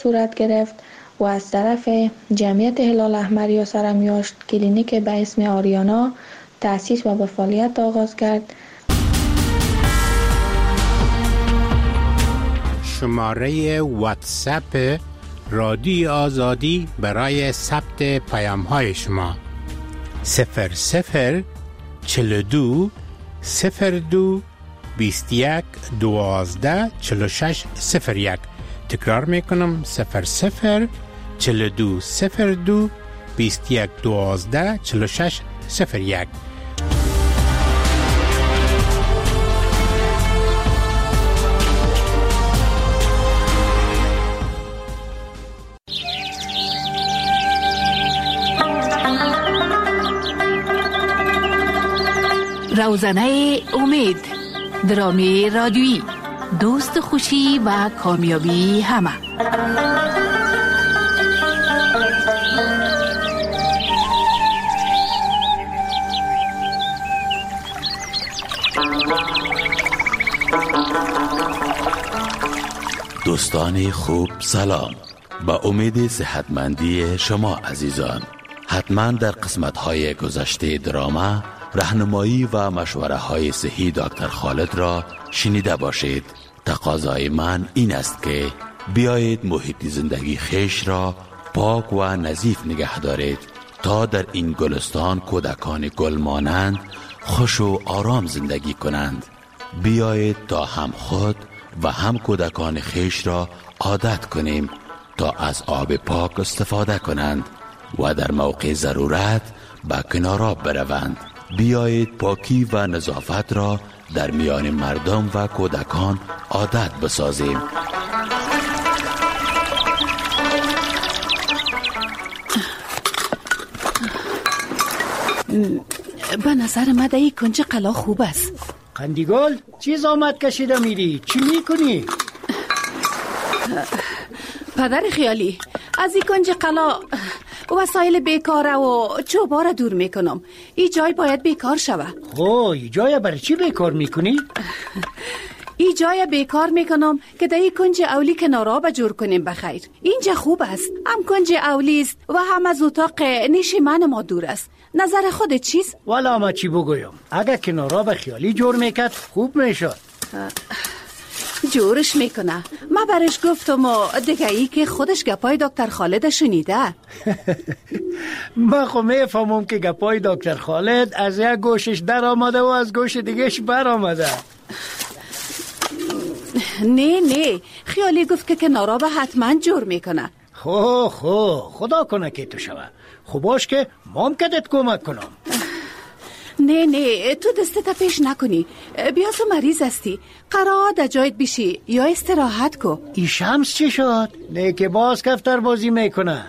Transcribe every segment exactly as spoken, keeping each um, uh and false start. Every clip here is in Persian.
صورت گرفت و از طرف جمعیت هلال احمر یا سرمیاشت کلینیک به اسم آریانا تأسیس و به فعالیت آغاز کرد. شماره واتساپ رادیو آزادی برای ثبت پیام های شما صفر صفر چهل و دو صفر دو بیست و یک دوازده چهل و شش صفر یک. تکرار میکنم صفر صفر چهل و دو صفر دو بیست و یک دوازده چهل و شش صفر یک. روزنه امید، درامی رادیویی، دوست خوشی و کامیابی همه. دوستان خوب سلام، با امید صحتمندی شما عزیزان. حتما در قسمت‌های گذشته دراما راهنمایی و مشوره های صحی دکتر خالد را شنیده باشید. تقاضای من این است که بیایید محیط زندگی خیش را پاک و نظیف نگه دارید تا در این گلستان کودکان گل مانند خوش و آرام زندگی کنند. بیایید تا هم خود و هم کودکان خیش را عادت کنیم تا از آب پاک استفاده کنند و در موقع ضرورت به کنار آب بروند. بیایید پاکی و نظافت را در میان مردم و کودکان عادت بسازیم. به نظر من این کنج قلا خوب است. قندیگل چیز آمد کشیده میری؟ چی میکنی؟ پدر خیالی، از این کنج قلا وسایل بیکاره و چوبا را دور میکنم. این جای باید بیکار شوه. خو این جای برای چی بیکار میکنی؟ این جای بیکار میکنم که در این کنج اولی کنارا با جور کنیم بخیر. اینجا خوب است، هم کنج اولی است و هم از اتاق نشیمن ما دور است. نظر خود چیست؟ والا ما چی بگویم، اگر کنارا به خیالی جور میکرد خوب میشد. جورش میکنه. ما برش گفتم و دیگه ای که خودش گپای دکتر خالد شنیده. من خو میفهمم که گپای دکتر خالد از یک گوشش در آمده و از گوش دیگهش بر آمده. نه نه، خیالی گفت که کنارا به حتما جور میکنه. خو خو خدا کنه که تو شوه. خوب باش که مام کدت کمک کنم. نه نه، تو دستت پیش نکنی. بیا تو مریض هستی، قرار در جایت بشی یا استراحت کو. ای شمس چی شد؟ نه که باز کفتر بازی میکنه.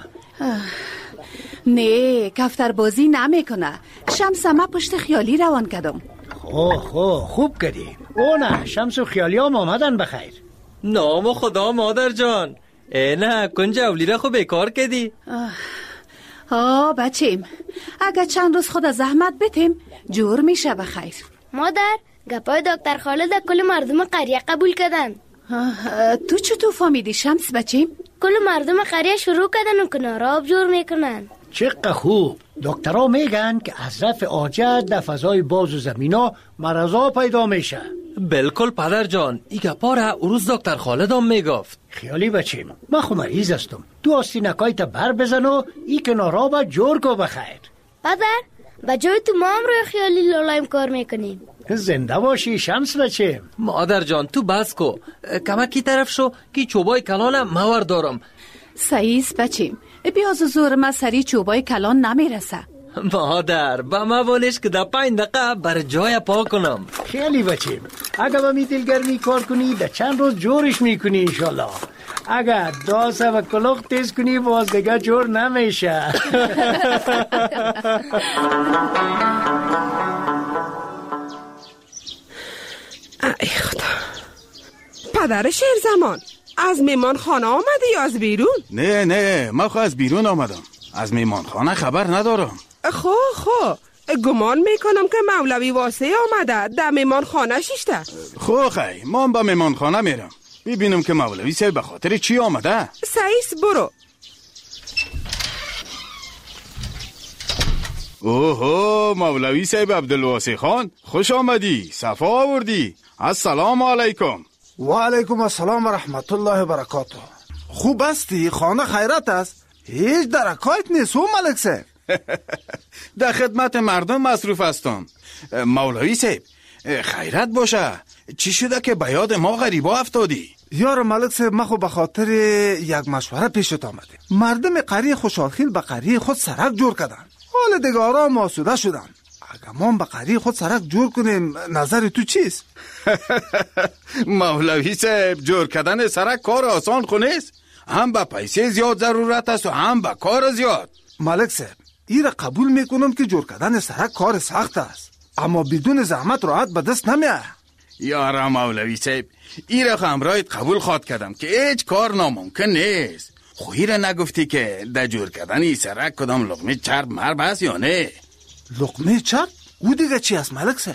نه کفتر بازی نمیکنه. شمس ما پشت خیالی روان کردم. خو خو خوب کردی. او نه، شمس و خیالی هم آمدن بخیر. نام خدا مادر جان، ای نه کنج اولی را خوب بیکار کردی. آه بچیم، اگه چند روز خود زحمت بتیم جور میشه بخیر. مادر، گپای دکتر خالد کل مردم قریه قبول کردن. تو چطور فهمیدی شمس بچیم؟ کل مردم قریه شروع کردن و کنار آب جور میکنن. چقدر خوب. دکترها میگن که از رفع حاجت در فضای باز و زمینا مرضا پیدا میشه. بالکل پدر جان، ای گپا را روز دکتر خالد هم میگفت. خیالی بچیم، من خو مریض هستم. تو آستینکای تا بر بزن و ای کنارا با جور کو بخیر. پدر، با جای تو ما هم روی خیالی لالایم کار میکنیم. زنده باشی شمس بچیم. مادر جان تو بس کو، کمکی طرف شو که چوبای کلانم مور دارم. سعیس بچیم، بیاز زور ما سری چوبای کلان نمیرسه. مادر با ما بولش که در پنج دقیقه بر جای پا کنم. خیلی بچیم، اگه با می دلگرمی کار کنی در چند روز جورش میکنی انشالله. اگه داسه و کلوخ تیز کنی باز دیگه جور نمیشه. ای خدا. پدر شیر زمان، از میمان خانه آمدی یا از بیرون؟ نه نه، من خو از بیرون آمدم. از میمان خانه خبر ندارم. خو خو گمان میکنم که مولوی واسه آمده در میمان خانه شیشته. خو خی من با میمان خانه میرم. ببینم که مولوی صاحب به خاطر چی آمده. سعیس برو. اوهو مولوی صاحب عبدالواسع خان، خوش آمدی، صفا آوردی. السلام علیکم. و علیکم السلام و رحمت الله و برکاته. خوب هستی؟ خانه خیرت است؟ هیچ درکایت نیست او ملک صاحب. در خدمت مردم مصروف هستم. مولوی صاحب خیرت باشه. چی شده که به یاد ما غریبا افتادی؟ یار ملک صاحب، ما خو به خاطر یک مشوره پیشت آمده. مردم قریه خوشحالخیل به قریه خود سرک جور کردن. حال دیگه آرام آسوده شدن. اگه ما به قریه خود سرک جور کنیم نظر تو چیست؟ مولوی صاحب جور کردن سرک کار آسان خو نیست. هم به پیسه زیاد ضرورت است و هم به کار زیاد. ملک صاحب این را قبول میکنم که جور کردن سرک کار سخت است، اما بدون زحمت راحت به دست نمیاد. یارا مولوی صاحب این را همراهت قبول خواد کردم که هیچ کار ناممکن نیست. خویی را نگفتی که در جور کردن این سرک کدام لقمه چرب مرب هست یا نه؟ لقمه چرب؟ او دیگه چی است ملک صاحب؟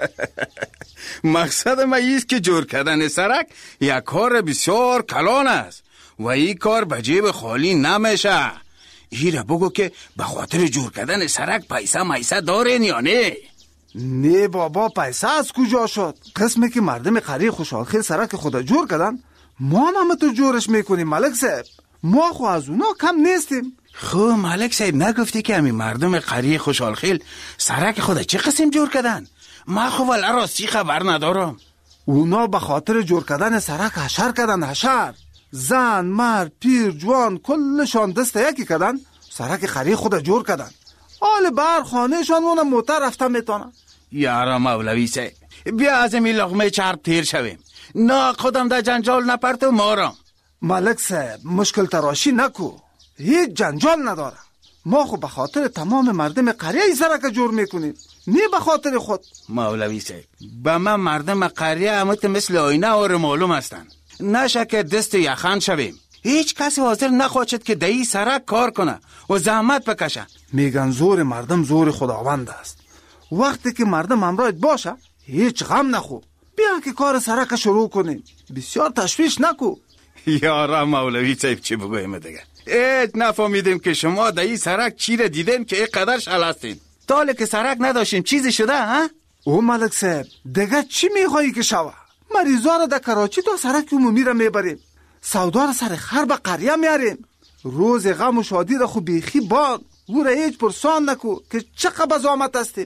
مقصد ما ایست که جور کردن سرک یک کار بسیار کلان است و این کار به جیب خالی نمیشه. این را بگو که به خاطر جور کردن سرک پیسه میسه دارین یا نه؟ نه بابا، پیسه از کجا شد؟ قسمی که مردم قریه خوشحالخیل سرک خود جور کردن، ما هم تو جورش میکنیم ملک صاحب. ما خو از اونا کم نیستیم. خب ملک صاحب نگفتی که همین مردم قریه خوشحالخیل سرک خود چه قسم جور کردن؟ ما خو ولی راستی خبر ندارم. اونا به خاطر جور کردن سرک حشر کردن. حشر زن، مرد، پیر، جوان کلشان دست یکی کردن، سرک قریه خود جور کردن. حال بر خانهشان اون موتر رفته میتونن. یارا مولوی صاحب بیا از این لقمه چرب تیر شویم. نه خودم در جنجال نپرت و مارم. ملک صاحب مشکل تراشی نکو، هیچ جنجال نداره. ما خو به خاطر تمام مردم قریه ای سرک جور میکنیم، نه به خاطر خود. مولوی صاحب به من مردم قریه همت مثل آینه اور معلوم هستن. نشه که دست یخن شویم. هیچ کسی حاضر نخواهد که دایی سرک کار کنه و زحمت بکشه. میگن زور مردم زور خداوند است. وقتی که مردم همراهت باشه هیچ غم نخو. بیا که کار سرک شروع کنیم، بسیار تشویش نکو. یارا مولوی صاحب چی بگویم دیگه؟ ایت نفهمیدیم که شما در این سرک چی را دیدین که اینقدر شل هستین. تاله که سرک نداشتیم چیزی شده ها؟ او ملک صاحب دیگه چی میخوایی که شوه؟ مریضا را در کراچی تا سرک عمومی را میبریم، سودا را سر خر به قریه میاریم. روز غم و شادی را خو بیخی بان او را هیچ پرسان نکو که چقدر بزامت هستیم.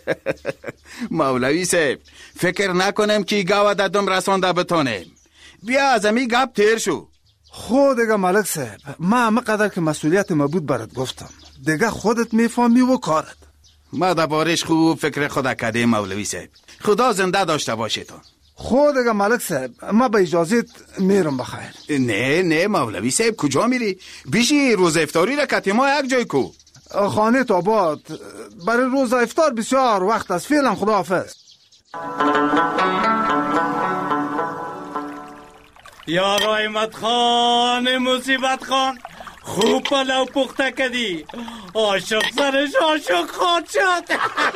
مولوی صاحب فکر نکنم که گاو دادم رسانده بتانیم. بیا از امی گپ تیر شو. خود دیگه ملک صاحب ما همه قدر که مسئولیت مبود برات گفتم، دیگه خودت میفهمی و کارت. ما در بارش خوب فکر خدا کردیم مولوی صاحب. خدا زنده داشته باشیتون. خود دیگه ملک صاحب ما به اجازت میرم بخیر. نه نه مولوی صاحب کجا میری؟ بیشی روز افطاری را کتی ما یک جای کو. خانه تاباد برای روز افطار بسیار وقت است. فعلا خداحافظ. یا رحمت خان مصیبت خان خوب پلو پخته کدی. عاشق سرش عاشق خود شد.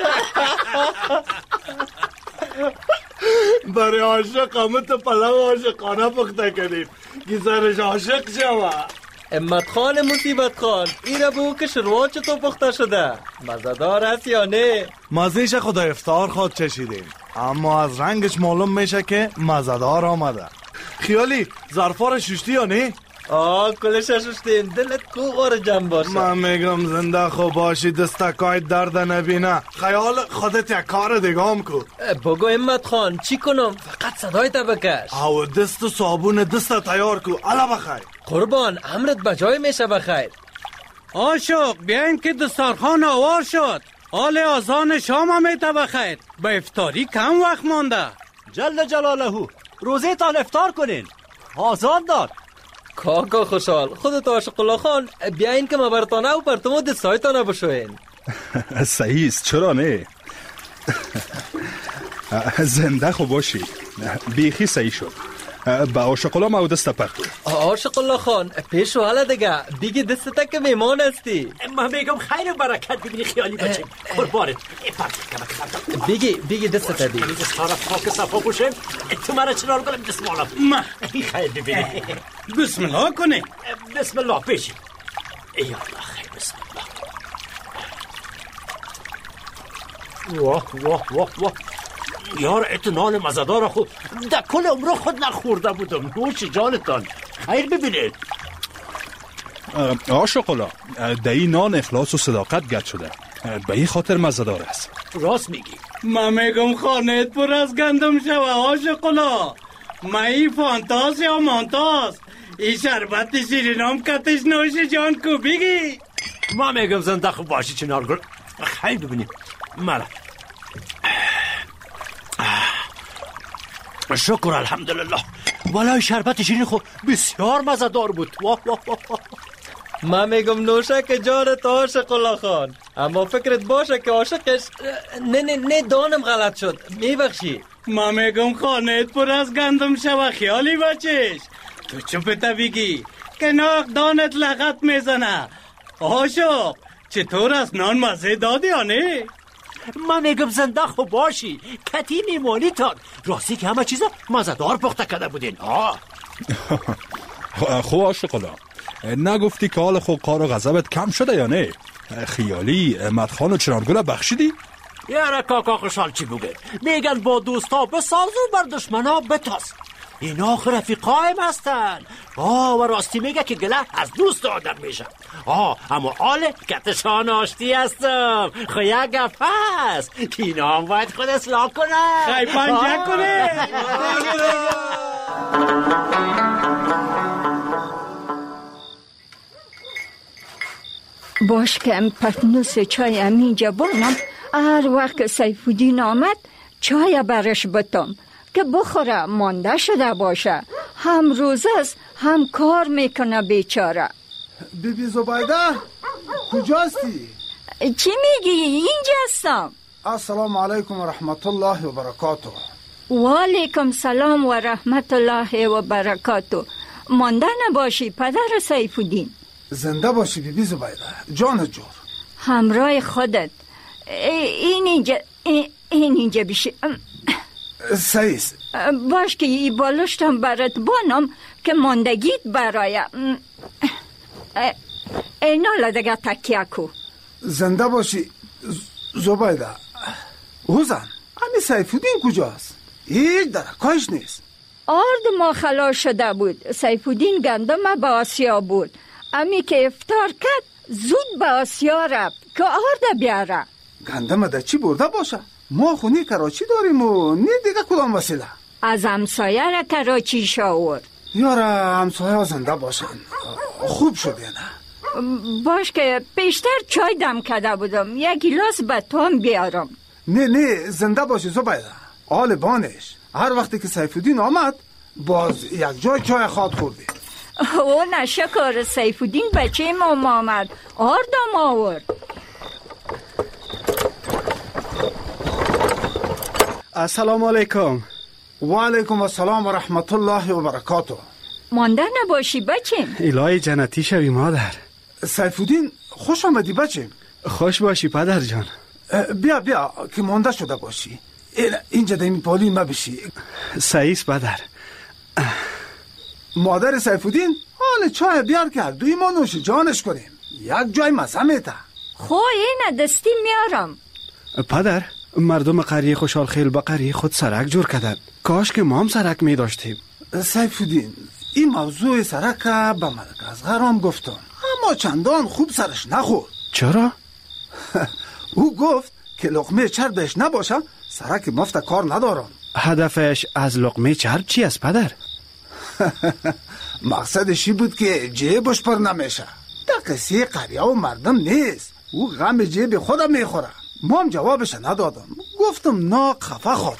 برای عاشق همه تو پلو عاشقانه پخته کدیم که سرش عاشق شوه. امت خان مصیبت خان این را بگو که شروع چطور پخته شده؟ مزدار است یا نه؟ مزیش خدا افطار خود چشیدیم، اما از رنگش معلوم میشه که مزدار آمده. خیالی ظرفا را ششتی یا نه؟ آه کلش ششتیم. دلت کو غور جمع باشه. من میگم زنده خوب باشی دستکای درد نبینه. خیال خودت یک کار دیگام کو. بگو امت خان چی کنم؟ فقط صدای تا بکش. او دست و صابون دست تیار کو. الا بخیر. قربان امرت بجای میشه بخیر. عاشق بیاین که دستارخان آوار شد. آل آزان شام هم ایتا بخیر. به افطاری کم وقت مانده. جل جلاله روزه تان افطار کنین. آزان داد. کاکا خوشحال خودت عاشق الله خان بیاین که مبرتانه و پرتمو دستایتانه بشوین. صحیح است چرا نه؟ زنده خوب باشی. بیخی صحیح شد. به آشقلا ما دست پرتو. آشقلا خان پیش و حالا دیگه دیگه دستتا که میمان هستی. من میگم خیر و برکت ببینی خیالی بچه قربانت. بگی بگی دستتا دی دستارا پاک صفا بوشم تو مرا چنار کنم بسم الله ما خیر ببینی بسم الله کنی بسم الله بشی ای الله خیر بسم الله واه واه واه واه یار اتنال مزدار خود در کل عمر خود نخورده بودم. نوش جانتان خیر ببینید. آشقلا در این نان اخلاص و صداقت گرد شده، به این خاطر مزدار است. راست میگی. من میگم خانهت پر از گندم شوه آشقلا. من این فانتاز یا مانتاز این شربت شیرینام کتش نوش جان کو بگی. من میگم زنده خوب باشی چنار گل خیر ببینید. مرا شکر الحمدلله. والای شربت شیرین خود بسیار مزدار بود. واه واه واه. من میگم نوشه که جانت آشقلا خان، اما فکرت باشه که عاشقش نه نه نه دانم غلط شد میبخشی. من میگم خانهت پر از گندم شوه خیالی بچش. تو چوپتا بگی که ناق دانت لغت میزنه. آشق چطور از نان مزه دادی یا نه؟ من میگم زنده خوب باشی کتی میمانی تان. راستی که همه چیزا مزدار پخته کرده بودین. آه خب آشقلا نگفتی که حال خود کار و غضبت کم شده یا نه؟ خیالی مدخان و چنارگل بخشیدی؟ یاره کاکا خوشحال چی بگه میگن با دوستا بساز و بر دشمنا بتاز. اینا رفیقایم هستن. آه و راستی میگه که گله از دوست آدم میشه. آه اما آله کتشان آشتی هستم. خو یک گفت هست که اینا هم باید خود اصلاح کنه. خیلی پنجه کنه. باش که ام پتنوس چای امینجا بانم هر وقت سیفودین آمد چای برش بتم که بخوره مانده شده باشه. هم روز است هم کار میکنه بیچاره. بی بی زبیده کجاستی؟ چی میگی؟ اینجا هستم. السلام علیکم و رحمت الله و برکاته. و علیکم سلام و رحمت الله و برکاته. مانده نباشی پدر سیفودین. زنده باشی بی بی زبیده جان جور. همراه خودت. این اینجا این اینجا بشی. سیس باش که ای بالشتم برات بانم که ماندگیت برای اینا لدگه تکیه کو. زنده باشی زبیده. اوزن امی سیفودین کجاست؟ هیچ درکاش نیست. آرد ما خلاص شده بود. سیفودین گندم به آسیا بود. امی که افطار کرد زود به آسیا رفت که آرد بیاره. گندم ده چی برده باشه؟ ما خونی کراچی داریم و نه دیگه کدام وسیله. از همسایه را کراچی شاورد. یاره همسایه ها زنده باشن خوب شده نه؟ باش که پیشتر چای دم کرده بودم یک گیلاس به توم بیارم. نه نه زنده باشی زبیده. آل بانش هر وقتی که سیفودین آمد باز یک جای چای خواد خوردی. او نشکر سیفودین بچه ما آمد آردم آورد. السلام علیکم. و علیکم السلام و رحمت الله و برکاته. مانده نباشی بچه. الهی جنتی شوی مادر. سیفودین خوش آمدی بچه. خوش باشی پدر جان. بیا بیا که مانده شده باشی. اینجا دیمی پالی ما بشی. سعیس پدر. مادر سیفودین حال چای بیار کرد دوی ما نوش جانش کنیم. یک جای مزه میته. خو این دستی میارم. پدر مردم قریه خوشحال خیل با قریه خود سرک جور کردن. کاش که ما هم سرک می داشتیم. سیفودین این موضوع سرک به ملک اصغرم گفتم اما چندان خوب سرش نخورد. چرا؟ او گفت که لقمه چربش نباشه سرک مفت کار ندارم. هدفش از لقمه چرب چی است پدر؟ مقصدشی بود که جیبش پر نمیشه. در قصه قریه و مردم نیست. او غم جیب خودم میخوره. ما هم جوابش ندادم. گفتم ناق خفه خود.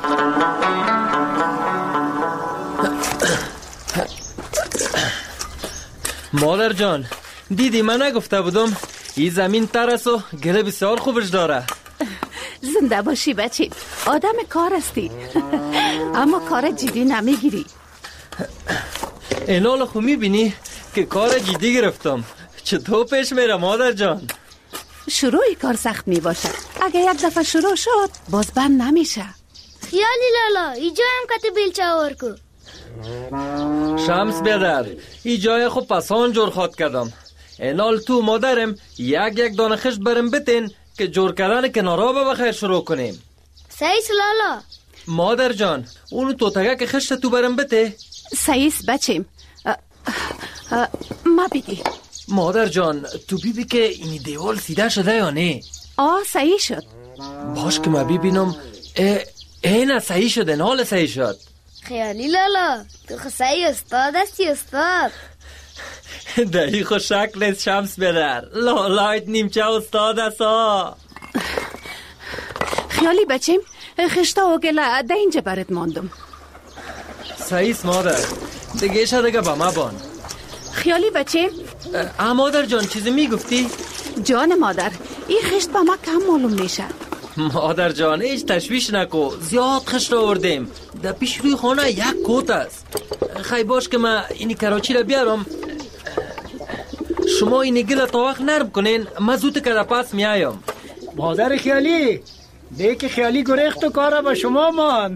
مادر جان دیدی من نگفته بودم این زمین ترس و گله بسیار خوبش داره. زنده باشی بچه. آدم کار هستی اما کار جدی نمیگیری. اینال خو میبینی که کار جدی گرفتم. چطور پیش میره مادر جان؟ شروعی کار سخت میباشه. اگه یک دفعه شروع شد باز بند نمیشه. خیالی لالا اینجا هم کتی بیلچه آور کو. شمس بیادر ای جای خو پسان جور خود کردم. اینال تو مادرم یک یک دانه خشت برم بتین که جور کردن کنارا به بخیر شروع کنیم. سیس لالا. مادر جان اونو تو تگه که خشت تو برم بته. سیس بچیم ما بیدی. مادر جان تو بیبی که اینی دیوال سیده شده یا نه؟ آه صحیح شد. باش که ما ببینم. اینه صحیح شد. این حال صحیح شد. خیالی لالا تو خصایی استاد هستی استاد. دهی خو شکل نیست شمس بدر. لالایت نیمچه استاد هستا. خیالی بچیم خشتا و گله ده اینجا برد ماندم. صحیح مادر دیگه شدگه با ما بان. خیالی بچیم اه مادر جان چیزی میگفتی؟ جان مادر این خشت با ما کم معلوم میشه. مادر جان هیچ تشویش نکو. زیاد خشت آوردیم. در پیش روی خانه یک کوت است. خیلی باش که من اینی کراچی را بیارم. شما اینی گل تا وقت نرم کنین. من زود که در پس میایم. مادر خیالی دیگه خیالی گریخت و کارا با شما مان.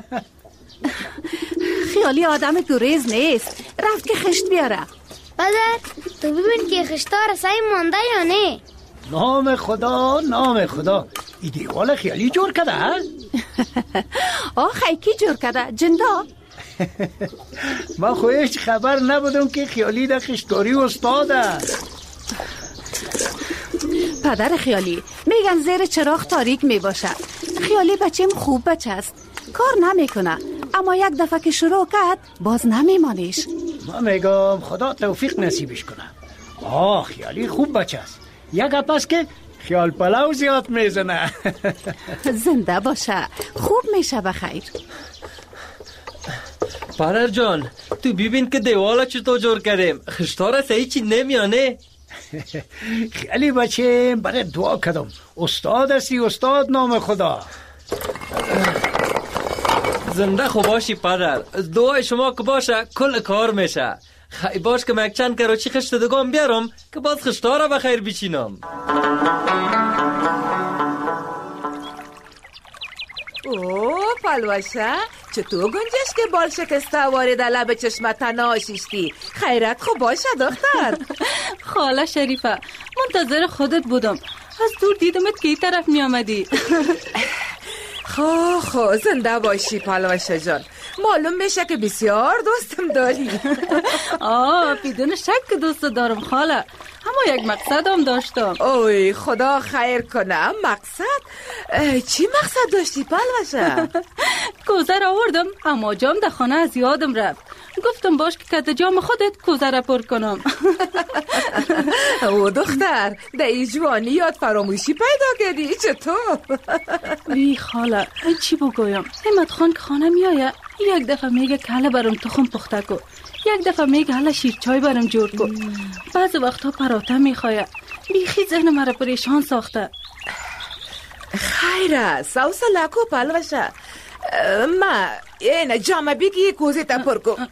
خیالی آدم گریز نیست. رفت که خشت بیاره. پدر تو ببین که خشتا رسایی مانده یا نه؟ نام خدا نام خدا ای دیوال خیالی جور کده ها؟ آه خیکی جور کده جندا. من خویش خبر نبودم که خیالی در خشتاری استاده. پدر خیالی میگن زیر چراغ تاریک میباشه. خیالی بچیم خوب بچه است. کار نمیکنه اما یک دفعه که شروع کرد باز نمیمانیش. من میگم خدا توفیق نصیبش کنه. آه خیالی خوب بچه است. یک پس که خیال پلاو زیاد میزنه. زنده باشه خوب میشه بخیر. پدر جان تو ببین که دیوالا چطور جور کردیم. خشتاره صحیح چی نمیانه. خیلی بچه برای دعا کردم. استاد هستی استاد نام خدا. زنده خوب باشی پدر. دعای شما که باشه کل کار میشه. خیلی باش که من یک چند کراچی خشت دگام بیارم که باز خشتاره بخیر بچینم. اوه پلوشه چطور گنجش که بال شکسته وارد لب چشمت ناشیشتی؟ خیرت خوب باشه دختر. خاله شریفه منتظر خودت بودم. از دور دیدمت که این طرف می آمدی. خو خو زنده باشی پلوشه جان. معلوم میشه که بسیار دوستم داری. آه بدون شک دوست دارم خاله. اما یک مقصد هم داشتم. اوی خدا خیر کنه. مقصد؟ چی مقصد داشتی پلوشه؟ کوزه را آوردم اما جام در خانه از یادم رفت. گفتم باش که کت جام خودت کوزه را پر کنم. او دختر در ای جوانی یاد فراموشی پیدا کردی چطور؟ وی خاله چی بگویم. همت خان که خانه میایه یک دفعه میگه که حالا برام تخم پخته کو. یک دفعه میگه حالا شیر چای برام جور کو. بعض وقتا پراته میخواه. بیخی ذهن مرا پریشان ساخته. خیره سوس لکو پلوشه. ما اینه جامعه بگی کوزی تا پر کو.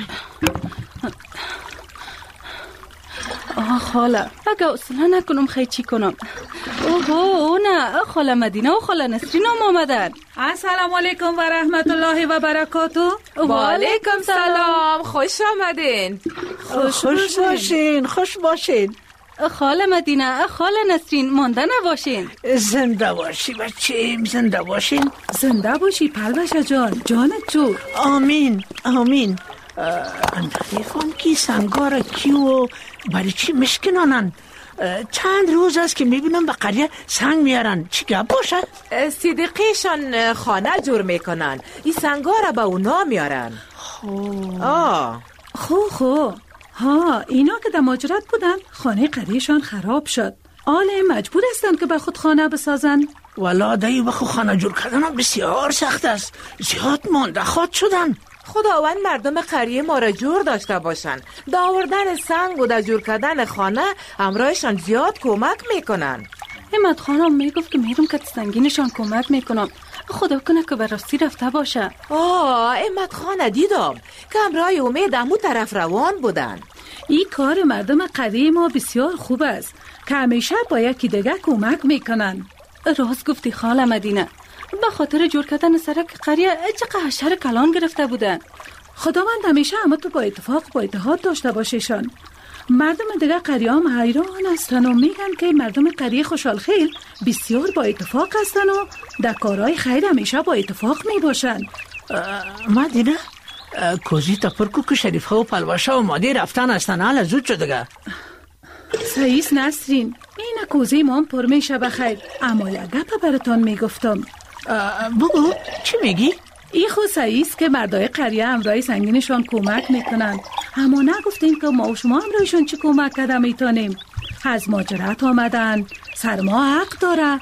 آه خاله اگه اصلا نکنم خیلی چی کنم. اوه نه خاله مدینه و خاله نسرین هم آمدن. السلام علیکم و رحمت الله و برکاته. و علیکم سلام خوش آمدین. خوش, خوش باشین خوش باشین. خاله مدینه خاله نسرین مانده نباشین. زنده باشی بچیم زنده باشین. زنده باشی پلوشه جان جانت جو. آمین آمین. اندخی خان کی سنگار کیو برای چی مشکنانن؟ چند روز است که میبینم به قریه سنگ میارن. چی گپ باشه؟ صدیقیشان خانه جور میکنن. این سنگار به اونا میارن. خو آه خو خو ها اینا که در ماجرات بودن خانه قریهشان خراب شد. آله مجبور هستن که به خود خانه بسازن. والا دایی بخو خانه جور کردن بسیار سخت است. زیاد مانده خود شدن. خداوند مردم قریه ما را جور داشته باشن. داوردن سنگ و در جور کردن خانه همراهشان زیاد کمک میکنن. همت خانم میگفت که میرم که سنگینشان کمک میکنم خدا کنه که به راستی رفته باشه. آه امت خانه دیدم که امرای امید امو طرف روان بودن. این کار مردم قریه ما بسیار خوب است که همیشه با یکی دیگه کمک میکنن. راست گفتی خاله مدینه، به خاطر جور کردن سرک قریه چقدر شر کلان گرفته بودن. خداوند همیشه همه تو با اتفاق با اتحاد داشته باشیشان. مردم دیگه قریه هم حیران هستن و میگن که مردم قریه خوشحال خیل بسیار با اتفاق هستن و در کارهای خیر همیشه با اتفاق میباشن. مدینه کوزی تا پرکو که شریفه و پلوشه و مادی رفتن هستن، حالا زود شد دیگه. سعیس نسرین، این کوزی ما هم پر میشه بخیر، اما یک گپ براتان میگفتم. بگو چی میگی؟ ای خود سعیس که مردای قریه امرای سنگینشان کمک میکنن، اما نگفتیم که ما و شما امرایشان چی کمک کرده میتونیم. از ماجرات آمدن، سرما حق داره.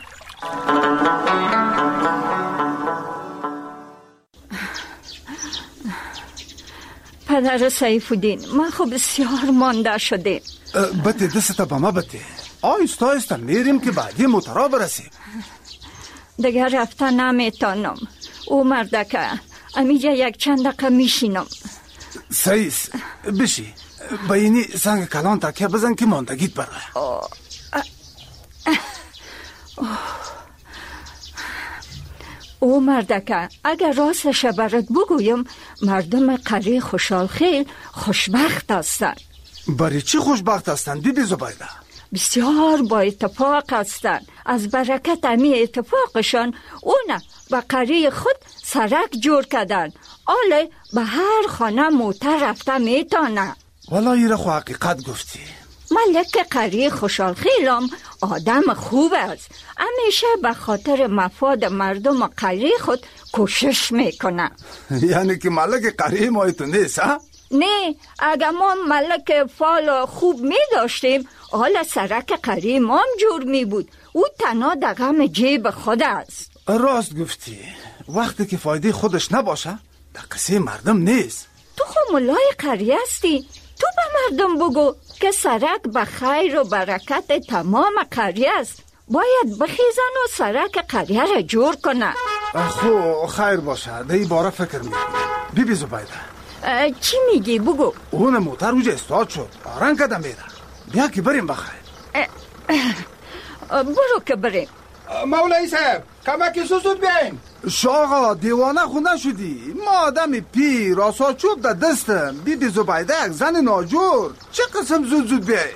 پدر سیف الدین، من خب بسیار مانده شده. بته دسته با ما بته. آیستا آیستا میریم که بعدی موترا برسیم. دیگر رفته نمیتونم. او مردکه امیجا یک چند دقیقه میشینم. سعیس بشی با اینی سنگ کلان تکیه بزن که ماندگیت برای. او مردکه اگر راستش برات بگویم مردم قریه خوشحال خیل خوشبخت هستن. برای چی خوشبخت هستن بی بی زبیده؟ بسیار با اتفاق هستن. از برکت امی اتفاقشان اونه به قریه خود سرک جور کردن. آله به هر خانه موتر رفته میتونه. والا ایره خو حقیقت گفتی. ملک قریه خوشحال خیلم آدم خوب است. همیشه به خاطر مفاد مردم قریه خود کوشش میکنه. یعنی که ملک قریه ما تو نیست ها؟ نه، اگر ما ملک فال خوب می داشتیم حالا سرک قریه ما هم جور می بود. او تنها دغم جیب خود است. راست گفتی. وقتی که فایده خودش نباشه در قصه مردم نیست. تو خو ملای قریه هستی، تو به مردم بگو که سرک به خیر و برکت تمام قریه است. باید بخیزن و سرک قریه را جور کنه. خو خیر باشه، در این باره فکر میکنم. بی بی زبیده چی میگی بگو؟ اون موتر اوجه استاد شد، آران کده میره. بیا که بریم بخیر. برو که بریم. مولای صاحب کمکی سوسود بیاین. شاقا دیوانه خونه شدی. ما آدم پیر راسا چوب در دستم. بی بی زبیده یک زن ناجور. چه قسم زود زود بیاین؟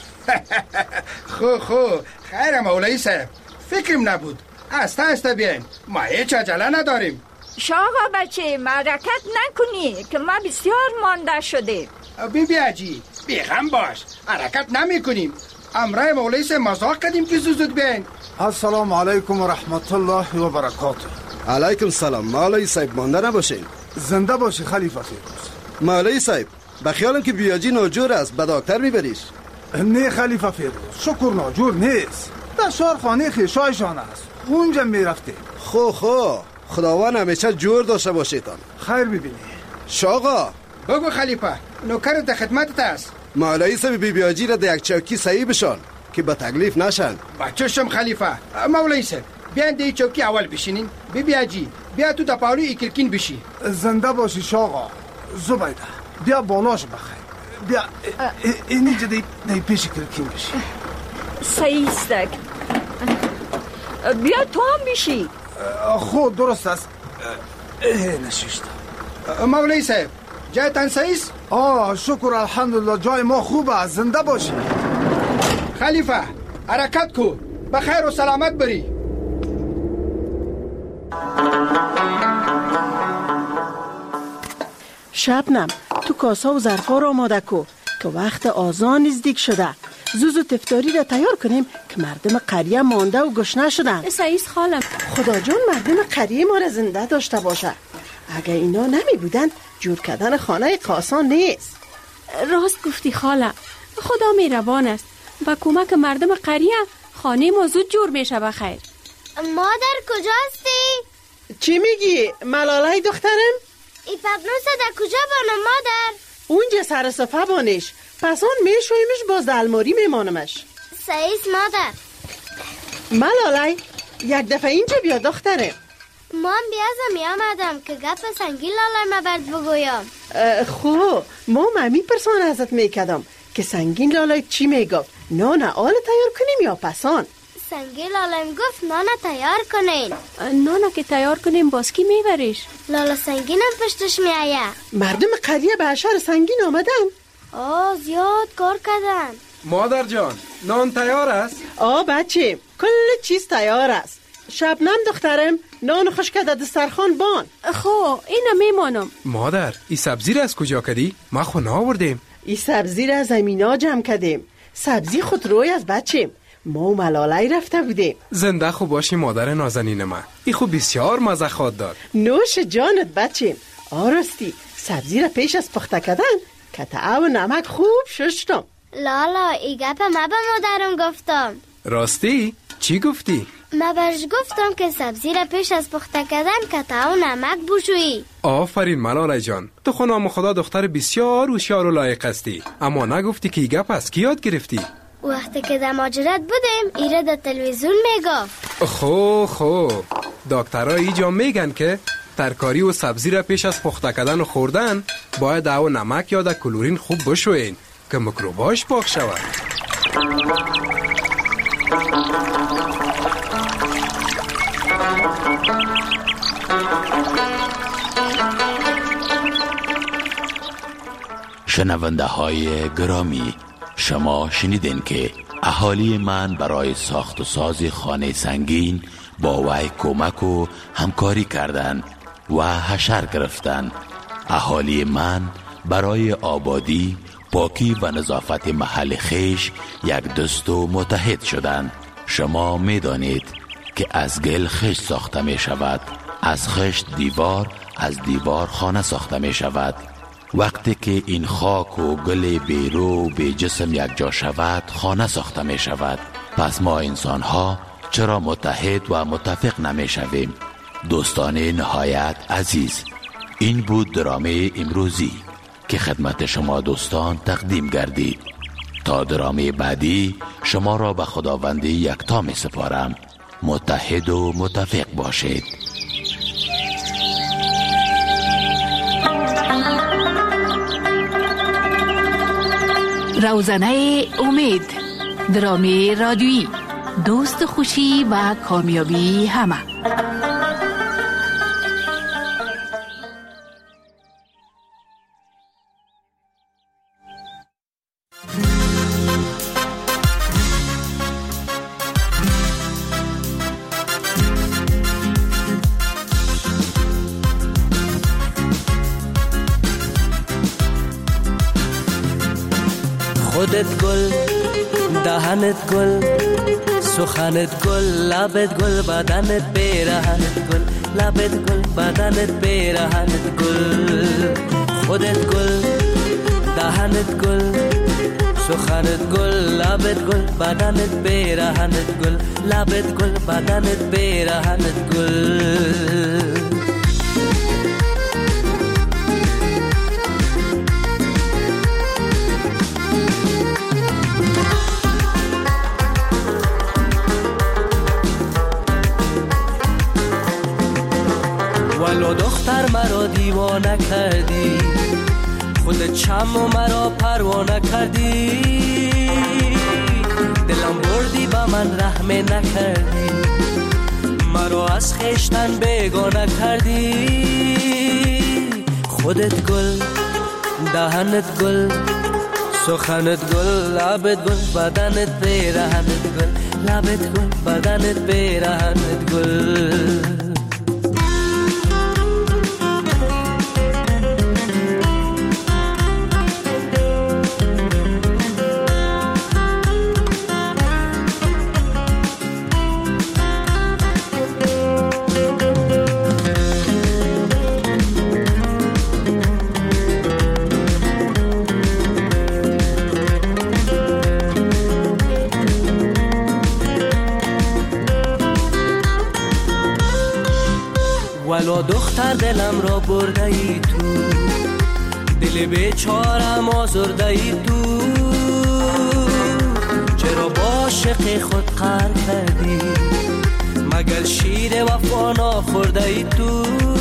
خو خو خیر مولای صاحب، فکرم نبود. استه استه بیاین، ما هیچ عجله نداریم. شاقا بچه مرکت نکنی که ما بسیار مانده شده. بی بی عجی بیغم باش، حرکت نمی کنیم. امرای مولای صاحب مزاق کردیم که زود زود بیاین. السلام علیکم و رحمت الله و برکاته. علیکم سلام. مولای صاحب مانده نباشین. زنده باشی خلیفه فیروز. مولای صاحب بخیالم که بیاجی ناجور است، به دکتر میبریش. نه خلیفه فیروز، شکر ناجور نیست. در شارخانه خیشایشان است، اونجا میرفته. خو خو خداوند همیشه جور داشته باشیتان. خیر ببینی. شاقا بگو خلیفه، نوکر در خدمتت است. مولای صاحب بی بیاجی را در یک چوکی صحیح بشان که به تکلیف نشن. بچه‌شم خلیفه. مولای صاحب بیاین در چوکی اول بشینین. بی بیاجی بیا تو در پاولوی ایکلکین بشی. زنده باشی شاقا. زبیده بیا بالاش بخیر. بیا اینجا دی پیش کلکین بشی. سیستک بیا تو هم بشی. خود درست است. نشیشتا. مولای صاحب جایتان سیست؟ آه شکر الحمدلله جای ما خوبه. زنده باشی. خلیفه حرکت کو، بخیر و سلامت بری. شبنم تو کاسا و ظرفا رو آماده کو که وقت آذان نزدیک شده. زوزو تفطاری را تیار کنیم که مردم قریه مانده و گشنه شدن. سعیس خالم، خدا جون مردم قریه ما را زنده داشته باشه. اگه اینا نمی بودن جور کردن خانه آسان نیست. راست گفتی خاله، خدا مهربان است. با کمک مردم قریه خانه ما زود جور میشه بخیر. مادر کجا هستی؟ چی میگی ملالای دخترم؟ ای پبنوسه در کجا بانم مادر؟ اونجا سر صفحه بانش، پس آن میشویمش باز در الماری میمانمش. سعیس مادر. ملالای یک دفعه اینجا بیا دخترم. ما هم بیازم می آمدم که گپ سنگین لالای ما برد بگویم. خو ما ممی پرسان ازت میکدم که سنگین لالای چی میگفت؟ نان آل تیار کنیم یا پسان؟ سنگین لالایم گفت نان تیار کنین. نانا که تیار کنیم باز کی میبریش؟ لالا سنگینم پشتش میایه. مردم قریه به اشار سنگین آمدن؟ آه زیاد کار کردن. مادر جان نان تیار است؟ آه بچه کل چیز تیار است. شبنم دخترم نان خوش کرده دسترخوان بان. خو اینا میمانم. مادر ای سبزی را از کجا کردی؟ ما خو ناوردیم. ای سبزی را از زمینا جمع کردیم. سبزی خود روی از بچه ما و ملالای رفته بودیم. زنده خوب باشی مادر نازنین من. ای خوب بسیار مزه خود داد. نوش جانت بچه. آراستی سبزی را پیش از پخته کردن کتعه و نمک خوب ششتم. لالا ای گپ ما به مادرم گفتم. راستی؟ چی گفتی؟ ما برش گفتم که سبزی را پیش از پخته کردن کتعه و نمک بشویی. آفرین ملالای جان، تو خونام خدا دختر بسیار هوشیار و لایق هستی، اما نگفتی که ای گپ از کی یاد گرفتی؟ وقتی که در ماجرات بودیم ایره در تلویزیون میگفت. خو خو دکترها اینجا میگن که ترکاری و سبزی را پیش از پخته کردن و خوردن باید او نمک یا د کلورین خوب بشوین که میکروباش پاک شود. شنونده های گرامی، شما شنیدین که اهالی من برای ساخت و ساز خانه سنگین با وی کمک و همکاری کردند و حشر گرفتند. اهالی من برای آبادی، پاکی و نظافت محل خیش یک دست و متحد شدند. شما می دانید که از گل خشت ساخته می شود، از خشت دیوار، از دیوار خانه ساخته می شود. وقتی که این خاک و گل بیرو و بی جسم یک جا شود خانه ساخته می شود. پس ما انسان ها چرا متحد و متفق نمی شویم؟ دوستان نهایت عزیز، این بود درامه امروزی که خدمت شما دوستان تقدیم گردید. تا درامه بعدی شما را به خداوند یکتا می سپارم. متحد و متفق باشید. روزنه امید، درامه رادیویی، دوست خوشی و کامیابی همه. خودت گل، دهنت گل، سخنت گل، لبت گل، بدنت پیرهنت گل، لبت گل، بدنت پیرهنت گل. خودت گل، دهنت گل، سخنت گل، لبت گل، بدنت پیرهنت گل، لبت گل، بدنت پیرهنت گل. ولو دختر مرا دیوانه کردی، خودت چم و مرا پروانه کردی، دلم بردی با من رحم نکردی، مرا از خشتن بیگانه کردی. خودت گل، دهنت گل، سخنت گل، لبت گل، بدنت پیرهنت گل، لبت گل، بدنت پیرهنت گل. ولو دختر دلم را برده ای تو، دل بیچارم آزرده ای تو، چرا با عاشق خود قهر کردی؟ مگر شیر وفا نخورده ای تو.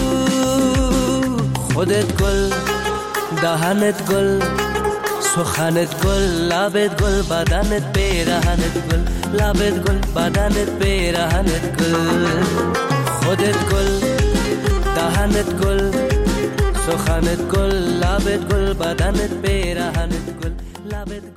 خودت گل، دهنت گل، سخنت گل، لبت گل، بدنت پیرهنت گل، لبت گل، بدنت پیرهنت گل. خودت گل، دهنت گل، سخنت گل، لبت گل، بدنت پیرهنت گل، لبت